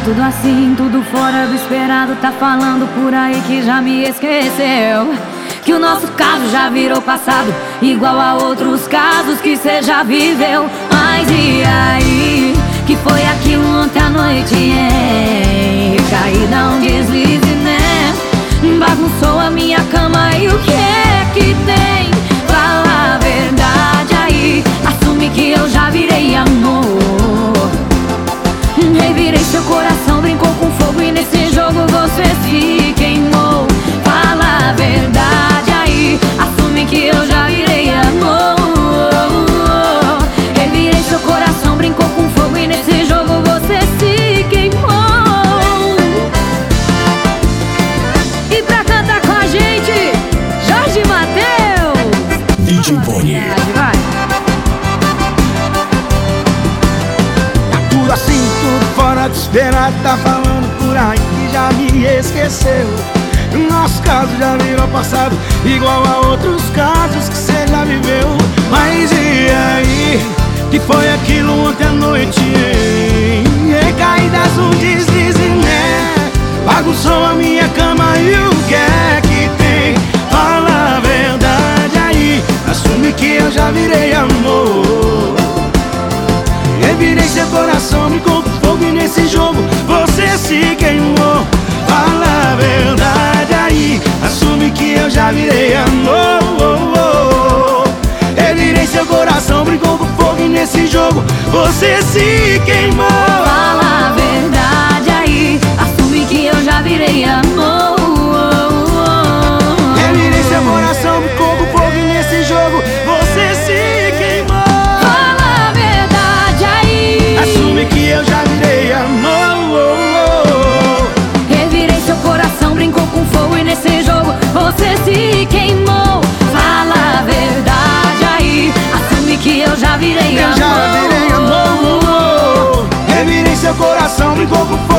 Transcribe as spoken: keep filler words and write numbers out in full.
tudo assim, tudo fora do esperado. Tá falando por aí que já me esqueceu, que o nosso caso já virou passado, igual a outros casos que cê já viveu. Mas e aí, que foi aquilo ontem à noite, hein? Caída, um deslize, né? Bagunçou a minha cama e o que é que tem? Fala a verdade aí, assume que eu já virei amor. Revirei seu coração, brincou com fogo e nesse jogo você se queimou. Fala a verdade aí, assume que eu já virei amor. Revirei seu coração, brincou com fogo e nesse jogo você se queimou. E pra cantar com a gente, Jorge Mateus, D J Boni. vai. Tudo assim, tudo fora do esperado. Tá falando por aí que já me esqueceu. Nosso caso já virou passado, igual a outros casos que cê já viveu. Mas e aí, que foi aquilo ontem à noite, hein? Recaídas, um deslize, né? Bagunçou a minha cama e o que é que tem? Fala a verdade aí, assume que eu já virei amor. Revirei seu coração, brincou com fogo e nesse jogo você se queimou. Fala a verdade aí, assume que eu já virei amor. Revirei seu coração, brincou com fogo e nesse jogo você se queimou. Fala a verdade aí, assume que eu já virei amor. Revirei seu coração, brincou com fogo e nesse jogo você se queimou. Fala a verdade aí, assume que eu já virei amor. revirei seu coração, brincou com fogo e nesse jogo você se queimou. Fala a verdade aí, assume que eu já virei Eu amor. já virei amor. Revirei seu coração, brincou com fogo